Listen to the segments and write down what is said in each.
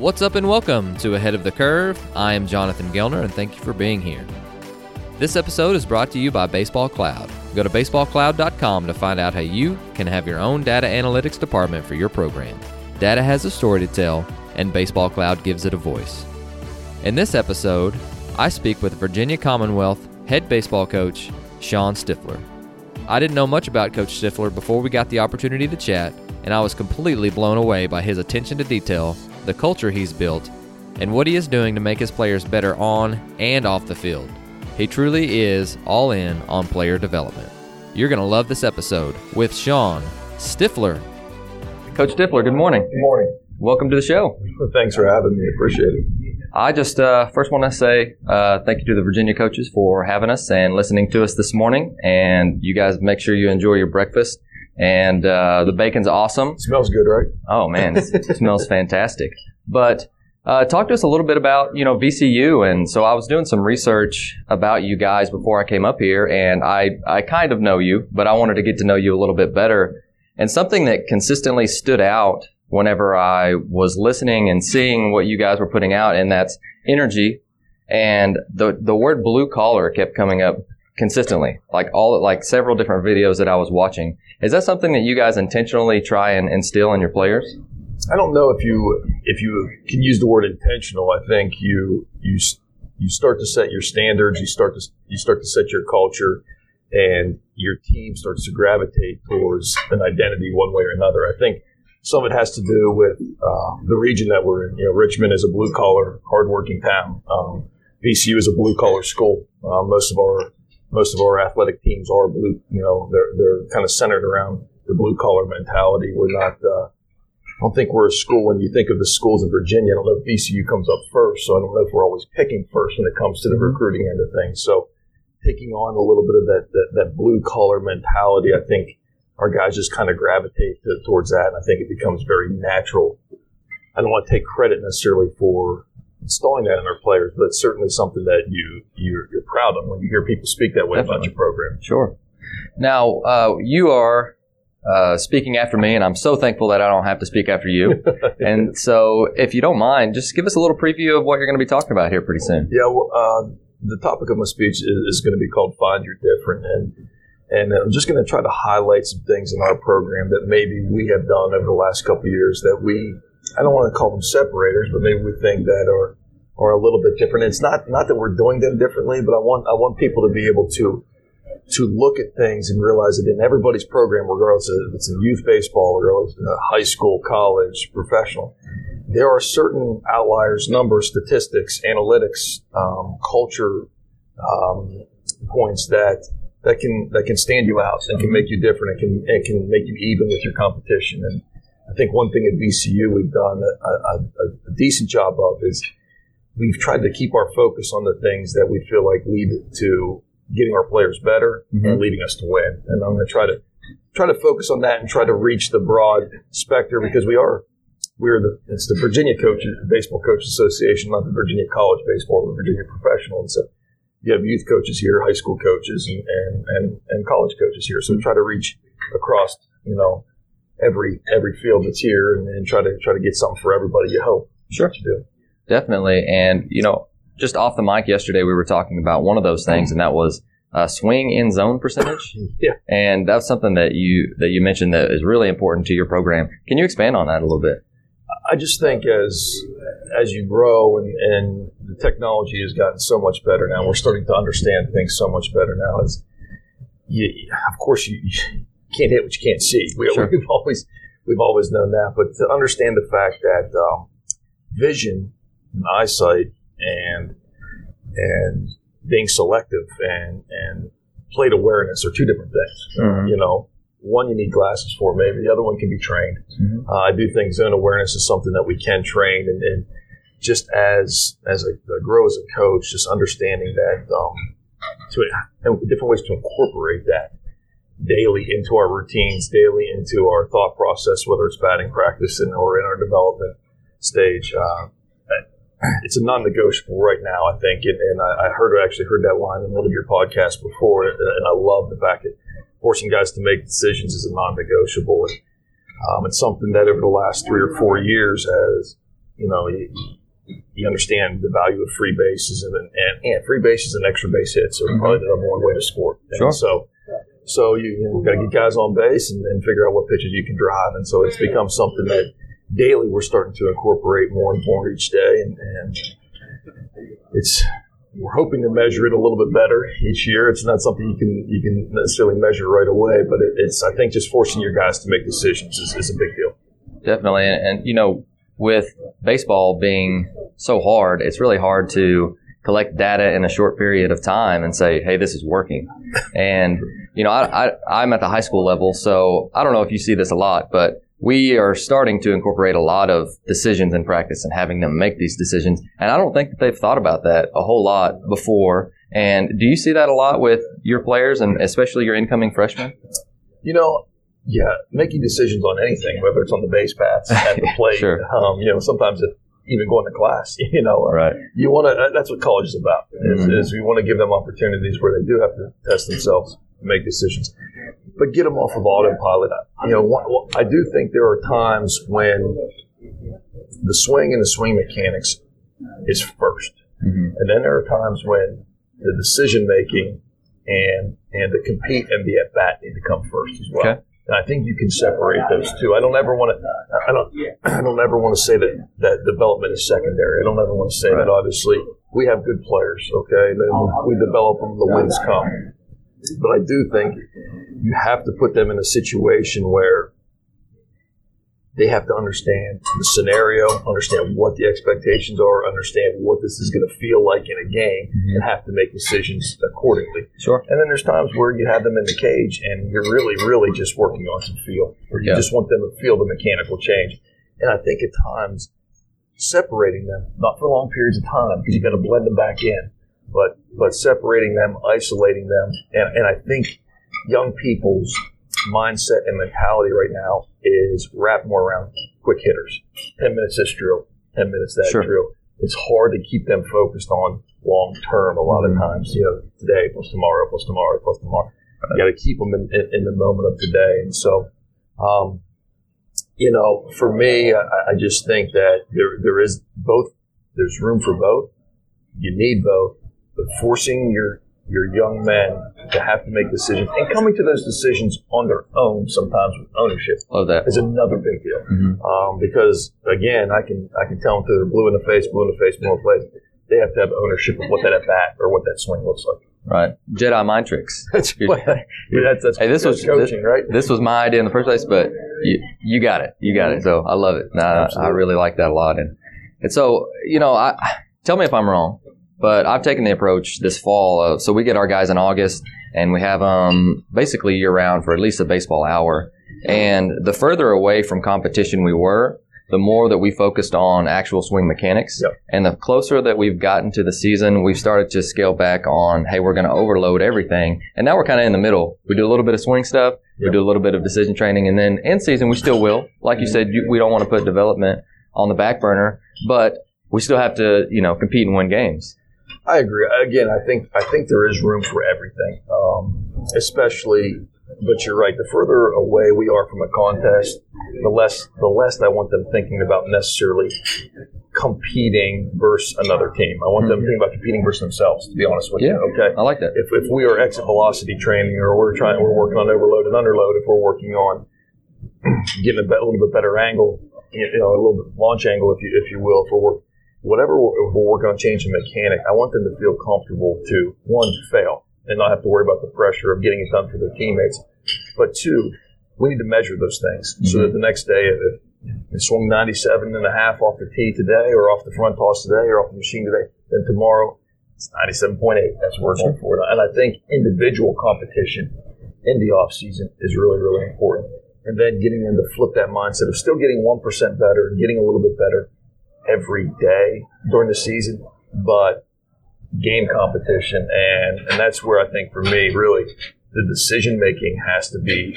What's up and welcome to Ahead of the Curve. I am Jonathan Gelner and thank you for being here. This episode is brought to you by Baseball Cloud. Go to baseballcloud.com to find out how you can have your own data analytics department for your program. Data has a story to tell, and Baseball Cloud gives it a voice. In this episode, I speak with Virginia Commonwealth head baseball coach, Sean Stifler. I didn't know much about Coach Stifler before we got the opportunity to chat, and I was completely blown away by his attention to detail, the culture he's built, and what he is doing to make his players better on and off the field. He truly is all in on player development. You're going to love this episode with Sean Stifler. Coach Stifler, good morning. Good morning. Welcome to the show. Thanks for having me. Appreciate it. I just first want to say thank you to the Virginia coaches for having us and listening to us this morning. And you guys make sure you enjoy your breakfast. And the bacon's awesome. Smells good, right? Oh, man, it smells fantastic. But talk to us a little bit about, VCU. And so I was doing some research about you guys before I came up here, and I kind of know you, but I wanted to get to know you a little bit better. And something that consistently stood out whenever I was listening and seeing what you guys were putting out, and that's energy. And the word blue collar kept coming up consistently, like several different videos that I was watching. Is that something that you guys intentionally try and instill in your players? I don't know if you can use the word intentional. I think you start to set your standards. You start to set your culture, and your team starts to gravitate towards an identity one way or another. I think some of it has to do with the region that we're in. Richmond is a blue collar, hardworking town. VCU is a blue collar school. Most of our athletic teams are blue. They're kind of centered around the blue collar mentality. We're not. I don't think we're a school. When you think of the schools in Virginia, I don't know if VCU comes up first, so I don't know if we're always picking first when it comes to the recruiting end of things. So taking on a little bit of that blue collar mentality, I think our guys just kind of gravitate towards that, and I think it becomes very natural. I don't want to take credit necessarily for installing that in our players, but it's certainly something that you're proud of when you hear people speak that way about your program. Sure. Now, you are speaking after me, and I'm so thankful that I don't have to speak after you. And so, if you don't mind, just give us a little preview of what you're going to be talking about here pretty soon. Yeah, well, the topic of my speech is going to be called Find Your Different, and I'm just going to try to highlight some things in our program that maybe we have done over the last couple of years that I don't want to call them separators, but maybe we think that are a little bit different. And it's not that we're doing them differently, but I want people to be able to look at things and realize that in everybody's program, regardless if it's in youth baseball, regardless if it's high school, college, professional, there are certain outliers, numbers, statistics, analytics, culture points that can stand you out and can make you different. It can make you even with your competition. And I think one thing at VCU we've done a decent job of is we've tried to keep our focus on the things that we feel like lead to getting our players better and leading us to win. And I'm going to try to focus on that and try to reach the broad spectrum, because it's the Virginia Baseball Coaches Association, not the Virginia College Baseball, the Virginia Professional. And so you have youth coaches here, high school coaches, and college coaches here. So we try to reach across, every field that's here and try to get something for everybody, you hope. Sure. You do. Definitely. And, just off the mic yesterday, we were talking about one of those things, and that was swing in zone percentage. Yeah. And that's something that you mentioned that is really important to your program. Can you expand on that a little bit? I just think as you grow and the technology has gotten so much better now, we're starting to understand things so much better now. Of course, you can't hit what you can't see. Sure. We've always known that, but to understand the fact that vision and eyesight and being selective and plate awareness are two different things. Mm-hmm. One you need glasses for, maybe the other one can be trained. Mm-hmm. I do think zone awareness is something that we can train, and just as I grow as a coach, just understanding that and different ways to incorporate that daily into our routines, daily into our thought process, whether it's batting practice or in our development stage. It's a non-negotiable right now, I think, and I actually heard that line in one of your podcasts before, and I love the fact that forcing guys to make decisions is a non-negotiable. And it's something that over the last 3 or 4 years has you understand the value of free bases and free bases and extra base hits are probably the number one way to score. Sure. And so you got to get guys on base and figure out what pitches you can drive. And so it's become something that daily we're starting to incorporate more and more each day. And we're hoping to measure it a little bit better each year. It's not something you can necessarily measure right away, but it's I think just forcing your guys to make decisions is a big deal. Definitely. And with baseball being so hard, it's really hard to collect data in a short period of time and say, hey, this is working. And, I'm at the high school level, so I don't know if you see this a lot, but we are starting to incorporate a lot of decisions in practice and having them make these decisions. And I don't think that they've thought about that a whole lot before. And do you see that a lot with your players and especially your incoming freshmen? Yeah, making decisions on anything, whether it's on the base paths, at the plate, Sure. Sometimes even going to class, Right. You want to. That's what college is about. Is we want to give them opportunities where they do have to test themselves, make decisions, but get them off of autopilot. I do think there are times when the swing and the swing mechanics is first, and then there are times when the decision making and the compete and the at bat need to come first as well. Okay. And I think you can separate those two. I don't ever want to say that development is secondary. I don't ever want to say that. Obviously, we have good players. Okay, we develop them. The wins come. But I do think you have to put them in a situation where they have to understand the scenario, understand what the expectations are, understand what this is going to feel like in a game, and have to make decisions accordingly. Sure. And then there's times where you have them in the cage and you're really, really just working on some feel, or you just want them to feel the mechanical change. And I think at times separating them, not for long periods of time, because you got to blend them back in, but separating them, isolating them, and I think young people's mindset and mentality right now is wrapped more around quick hitters. 10 minutes this drill, 10 minutes that drill. It's hard to keep them focused on long term a lot of times. Today plus tomorrow plus tomorrow plus tomorrow. You got to keep them in the moment of today. And so, for me, I just think that there is both. There's room for both. You need both, but forcing your young men to have to make decisions and coming to those decisions on their own, sometimes with ownership, is another big deal. Because again, I can tell them they're blue in the face, they have to have ownership of what that at bat or what that swing looks like. Right. Jedi mind tricks. That's hey, this was coaching, right? This was my idea in the first place, but you got it. You got it. So I love it. I really like that a lot. And so, tell me if I'm wrong, but I've taken the approach this fall so we get our guys in August and we have them basically year round for at least a baseball hour. And the further away from competition we were, the more that we focused on actual swing mechanics. Yep. And the closer that we've gotten to the season, we've started to scale back on, hey, we're going to overload everything. And now we're kind of in the middle. We do a little bit of swing stuff. Yep. We do a little bit of decision training. And then in season, we still will. Like you said, we don't want to put development on the back burner, but we still have to, compete and win games. I agree. Again, I think there is room for everything, especially. But you're right. The further away we are from a contest, the less I want them thinking about necessarily competing versus another team. I want them thinking about competing versus themselves. To be honest with you, okay. I like that. If we are exit velocity training, or we're working on overload and underload, if we're working on getting a little bit better angle, a little bit launch angle, if you will, if we're working on changing mechanic, I want them to feel comfortable to fail and not have to worry about the pressure of getting it done for their teammates. But two, we need to measure those things so that the next day, if they swung 97.5 off the tee today, or off the front toss today, or off the machine today, then tomorrow it's 97.8. That's what we're going for. And I think individual competition in the off season is really, really important. And then getting them to flip that mindset of still getting 1% better and getting a little bit better every day during the season, but game competition, and that's where I think for me, really, the decision making has to be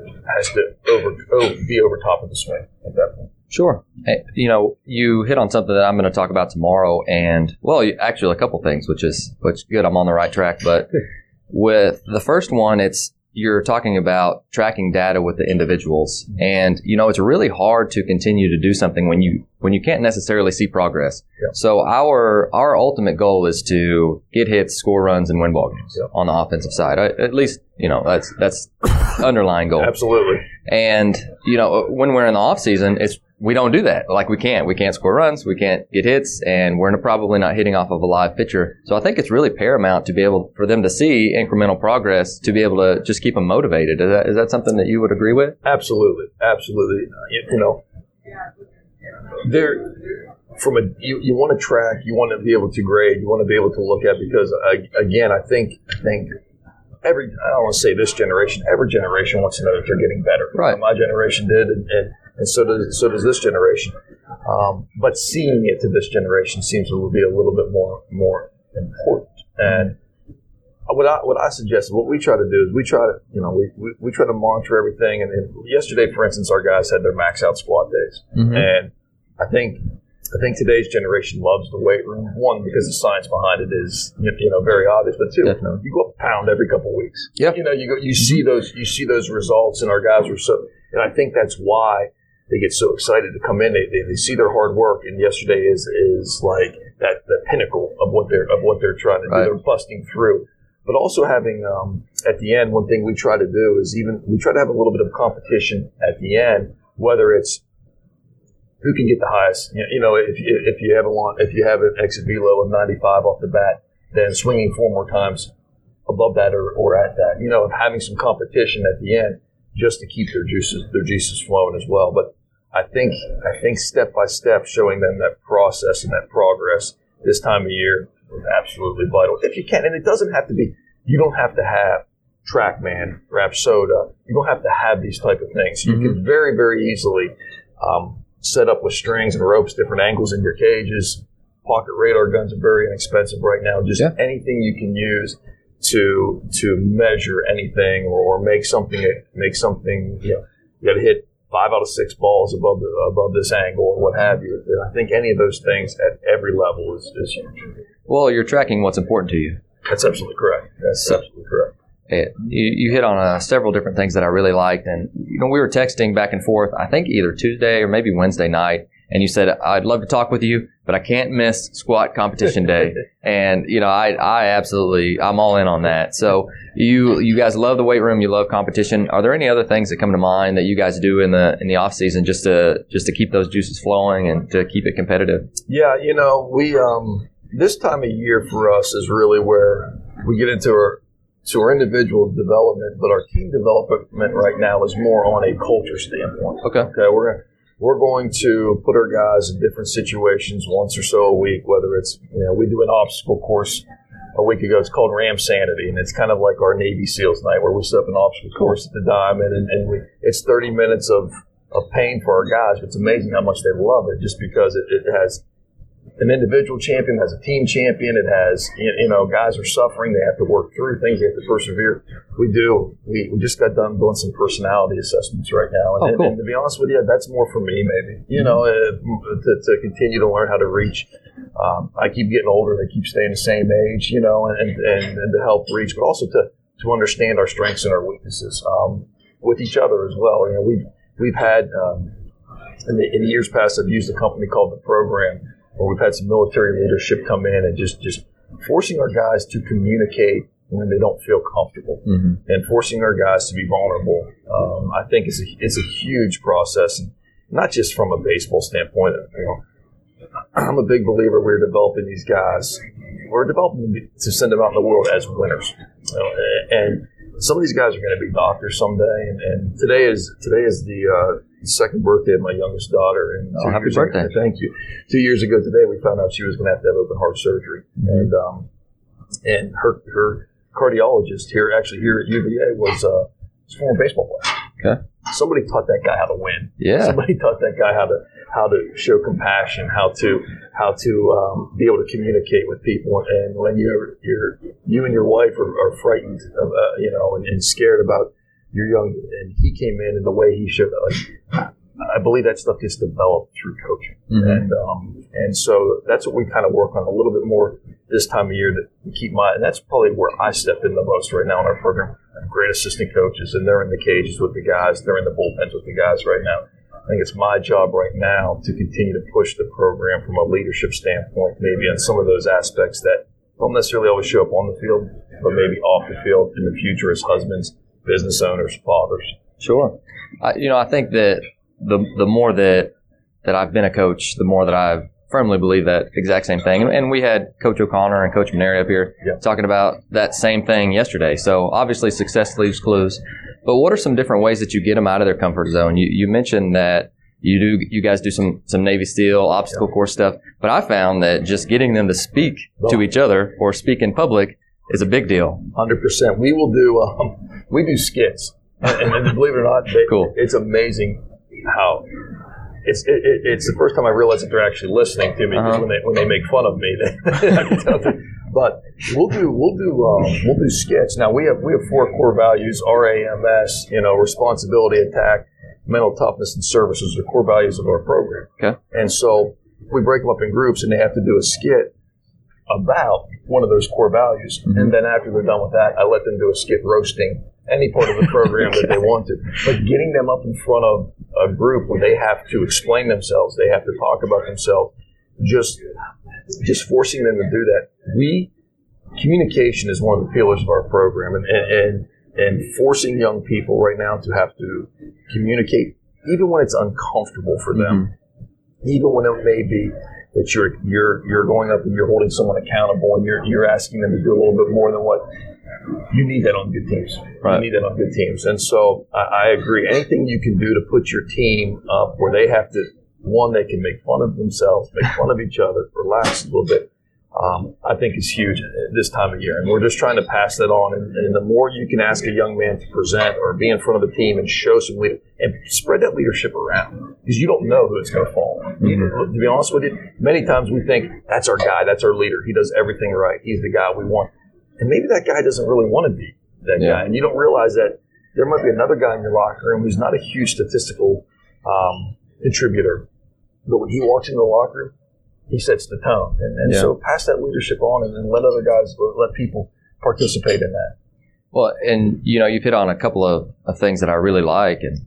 over top of the swing at that point. Sure. You hit on something that I'm going to talk about tomorrow, and actually a couple things, which is good. I'm on the right track, but with the first one, you're talking about tracking data with the individuals, and it's really hard to continue to do something when when you can't necessarily see progress. Yep. So our ultimate goal is to get hits, score runs, and win ball games Yep. on the offensive side. At least, that's underlying goal. Absolutely. And, when we're in the off season, we don't do that. Like we can't score runs, we can't get hits, and we're probably not hitting off of a live pitcher. So I think it's really paramount to be able for them to see incremental progress to be able to just keep them motivated. Is that something that you would agree with? Absolutely. You want to track, you want to be able to grade, you want to be able to look at, because again, I think I don't want to say this generation, every generation wants to know that they're getting better. Right. My generation did, and so does this generation. But seeing it to this generation seems to be a little bit more important. And what I suggest, what we try to do is we try to monitor everything. And yesterday, for instance, our guys had their max out squat days, Mm-hmm. and I think today's generation loves the weight room. One, because the science behind it is very obvious, but two, Definitely. you go up a pound every couple of weeks. Yep. You see those results, and our guys are so. And I think that's why they get so excited to come in. They see their hard work, and yesterday is like that the pinnacle of what they're trying to do. Right. They're busting through, but also having at the end, one thing we try to do is we try to have a little bit of competition at the end, whether it's who can get the highest. If you have an exit velo of 95 off the bat, then swinging 4 more times above that or at that. Of having some competition at the end just to keep their juices flowing as well. But I think step by step, showing them that process and that progress this time of year is absolutely vital. If you can, and it doesn't have to be. You don't have to have TrackMan, Rapsoda. You don't have to have these type of things. You can very, very easily set up with strings and ropes, different angles in your cages. Pocket radar guns are very inexpensive right now. Just anything you can use to measure anything or make something. You got to hit 5 out of 6 balls above this angle or what have you. And I think any of those things at every level is huge. Well, you're tracking what's important to you. That's absolutely correct. Absolutely correct. You hit on several different things that I really liked, and we were texting back and forth. I think either Tuesday or maybe Wednesday night, and you said, "I'd love to talk with you, but I can't miss squat competition day." And I absolutely, I'm all in on that. So you guys love the weight room, you love competition. Are there any other things that come to mind that you guys do in the off season just to keep those juices flowing and to keep it competitive? Yeah, we this time of year for us is really where we get into our individual development, but our team development right now is more on a culture standpoint. Okay. We're going to put our guys in different situations once or so a week, whether it's, we do an obstacle course a week ago. It's called Ram Sanity, and it's kind of like our Navy SEALs night where we set up an obstacle course at the Diamond, and it's 30 minutes of pain for our guys. But it's amazing how much they love it, just because it has an individual champion, has a team champion. It has, guys are suffering. They have to work through things. They have to persevere. We just got done doing some personality assessments right now. And, cool. And to be honest with you, that's more for me, maybe, to continue to learn how to reach. I keep getting older. They keep staying the same age, and to help reach, but also to understand our strengths and our weaknesses, with each other as well. We've had, in the years past, I've used a company called The Program, where we've had some military leadership come in and just forcing our guys to communicate when they don't feel comfortable, and forcing our guys to be vulnerable. I think it's a huge process, and not just from a baseball standpoint. I'm a big believer we're developing these guys. We're developing them to send them out in the world as winners, and some of these guys are going to be doctors someday. And today is the second birthday of my youngest daughter. And happy birthday! Thank you. 2 years ago today, we found out she was going to have open heart surgery, and her cardiologist here at UVA was a former baseball player. Okay. Somebody taught that guy how to win. Yeah. Somebody taught that guy how to show compassion, how to be able to communicate with people. And when you and your wife are frightened, and scared about your young, and he came in and the way he showed, I believe that stuff gets developed through coaching. And so that's what we kind of work on a little bit more this time of year, to keep and that's probably where I step in the most right now in our program. I have great assistant coaches, and they're in the cages with the guys. They're in the bullpens with the guys right now. I think it's my job right now to continue to push the program from a leadership standpoint, maybe on some of those aspects that don't necessarily always show up on the field, but maybe off the field in the future as husbands, business owners, fathers. Sure. I think that the more that I've been a coach, the more that I've firmly believe that exact same thing. And we had Coach O'Connor and Coach Maneri up here talking about that same thing yesterday. So obviously success leaves clues. But what are some different ways that you get them out of their comfort zone? You mentioned that you guys do some Navy SEAL obstacle course stuff. But I found that just getting them to speak to each other or speak in public is a big deal. 100%. We will do skits. And believe it or not, cool. It's amazing how it's the first time I realized that they're actually listening to me, because when they make fun of me, I can tell them. But we'll do skits. Now we have 4 core values: RAMS, responsibility, attack, mental toughness, and service. Those are the core values of our program. Okay. And so we break them up in groups, and they have to do a skit about one of those core values. Mm-hmm. And then after they're done with that, I let them do a skit roasting any part of the program that they want to. But getting them up in front of a group where they have to explain themselves, they have to talk about themselves, just forcing them to do that. Communication is one of the pillars of our program, and forcing young people right now to have to communicate, even when it's uncomfortable for them, even when it may be that you're going up and you're holding someone accountable, and you're asking them to do a little bit more than what you need. That on good teams. Right. You need that on good teams. And so I agree. Anything you can do to put your team up where they have to, one, they can make fun of themselves, make fun of each other, relax a little bit, I think is huge at this time of year. And we're just trying to pass that on. And the more you can ask a young man to present or be in front of the team and show some leadership and spread that leadership around, because you don't know who it's going to fall on. To be honest with you, many times we think that's our guy, that's our leader. He does everything right. He's the guy we want. And maybe that guy doesn't really want to be that guy. And you don't realize that there might be another guy in your locker room who's not a huge statistical contributor. But when he walks into the locker room, he sets the tone. And so pass that leadership on, and then let other guys, let people participate in that. Well, and, you've hit on a couple of things that I really like. And,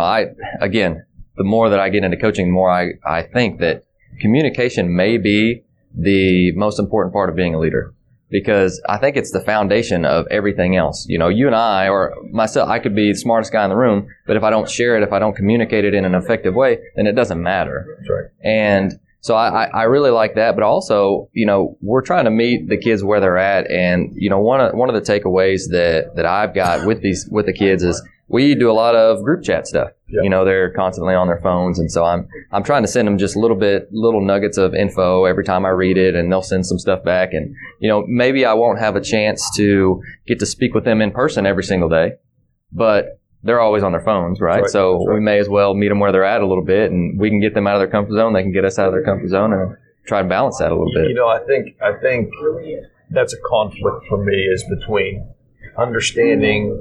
the more that I get into coaching, the more I think that communication may be the most important part of being a leader. Because I think it's the foundation of everything else. You and I, or myself, I could be the smartest guy in the room, but if I don't share it, if I don't communicate it in an effective way, then it doesn't matter. That's right. And so I really like that. But also, we're trying to meet the kids where they're at. And, one of the takeaways that I've got with the kids is we do a lot of group chat stuff. Yep. They're constantly on their phones. And so I'm trying to send them just little nuggets of info every time I read it, and they'll send some stuff back. And, maybe I won't have a chance to get to speak with them in person every single day, but they're always on their phones, right? That's right. So That's right. We may as well meet them where they're at a little bit, and we can get them out of their comfort zone. They can get us out of their comfort zone, and try and balance that a little bit. I think that's a conflict for me, is between understanding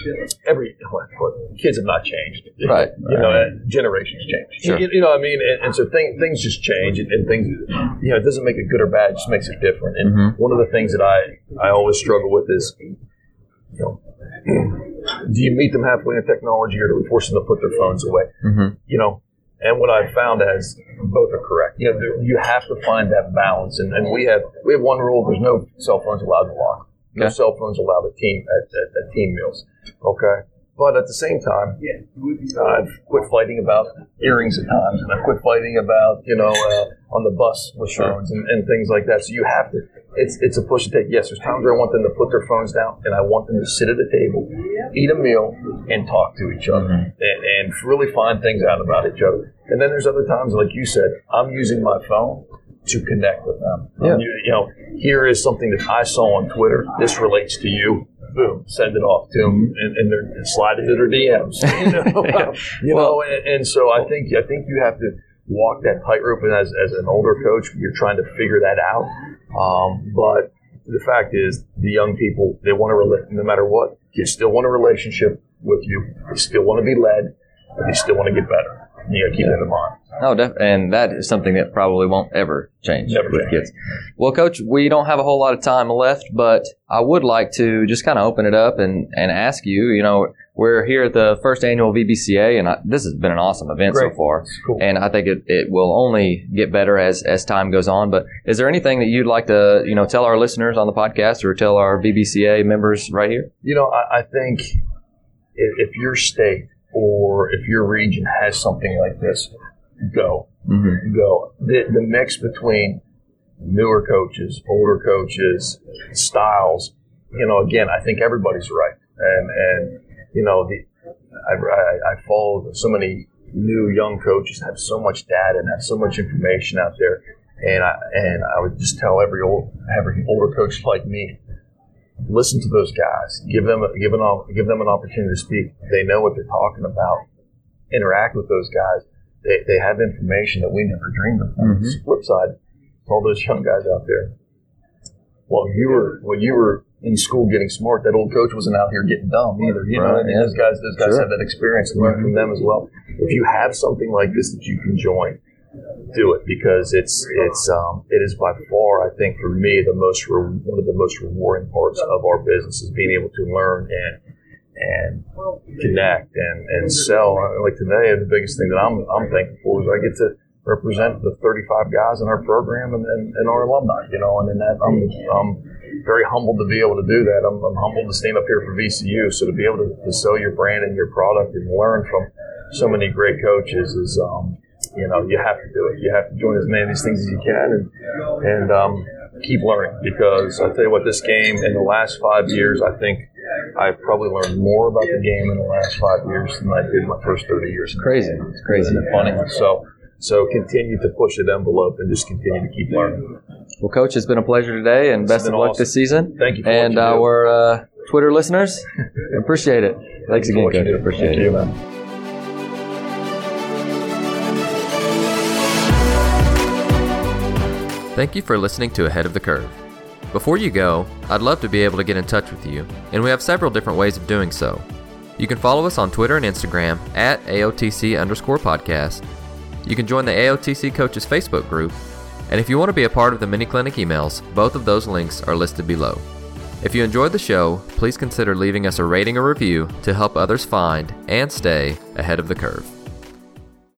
kids have not changed. Right. Generations change. Sure. You know what I mean? And so things just change, and things, it doesn't make it good or bad, it just makes it different. And one of the things that I always struggle with is, do you meet them halfway in technology, or do we force them to put their phones away? And what I've found is both are correct. You have to find that balance. And we have one rule: there's no cell phones allowed in the locker. No cell phones allowed at team meals. Okay. But at the same time, I've quit fighting about earrings at times, and I've quit fighting about, on the bus with phones and things like that. So you have to, it's a push and take. Yes, there's times where I want them to put their phones down, and I want them to sit at a table, eat a meal, and talk to each other, and really find things out about each other. And then there's other times, like you said, I'm using my phone to connect with them. Yeah. Here is something that I saw on Twitter. This relates to you. Boom, send it off to them, and they're slide into their DMs. And so I think you have to walk that tightrope. And as an older coach, you're trying to figure that out. But the fact is, the young people, they want to no matter what, they still want a relationship with you. They still want to be led, but they still want to get better. You got to keep that in mind. Oh, and that is something that probably won't ever change with kids. Well, Coach, we don't have a whole lot of time left, but I would like to just kind of open it up and ask you, we're here at the first annual VBCA, and this has been an awesome event so far. Cool. And I think it will only get better as time goes on. But is there anything that you'd like to, tell our listeners on the podcast or tell our VBCA members right here? I think if your state or if your region has something like this, go. Go. The mix between newer coaches, older coaches, styles, again, I think everybody's right. And I follow so many new young coaches have so much data and have so much information out there. And I would just tell every older coach like me, listen to those guys. Give them an opportunity to speak. They know what they're talking about. Interact with those guys. They have information that we never dreamed of. The flip side, all those young guys out there. While you were in school getting smart, that old coach wasn't out here getting dumb either. Those guys have that experience and learn from them as well. If you have something like this that you can join, do it, because it is by far, I think, for me, one of the most rewarding parts of our business is being able to learn and connect and sell. Like today, the biggest thing that I'm thankful for is I get to represent the 35 guys in our program and our alumni, and in that I'm very humbled to be able to do that. I'm humbled to stand up here for VCU. So to be able to sell your brand and your product and learn from so many great coaches is, you have to do it. You have to join as many of these things as you can and keep learning, because I'll tell you what, this game in the last 5 years, I think I've probably learned more about the game in the last 5 years than I did in my first 30 years. It's crazy. It's crazy. Isn't it funny? So continue to push that envelope and just continue to keep learning. Well, Coach, it's been a pleasure today, and best of luck this season. Thank you for and our Twitter listeners, appreciate it. Thanks again, Coach. Appreciate it. Man. Thank you for listening to Ahead of the Curve. Before you go, I'd love to be able to get in touch with you, and we have several different ways of doing so. You can follow us on Twitter and Instagram at AOTC_podcast. You can join the AOTC Coaches Facebook group, and if you want to be a part of the mini clinic emails, both of those links are listed below. If you enjoyed the show, please consider leaving us a rating or review to help others find and stay ahead of the curve.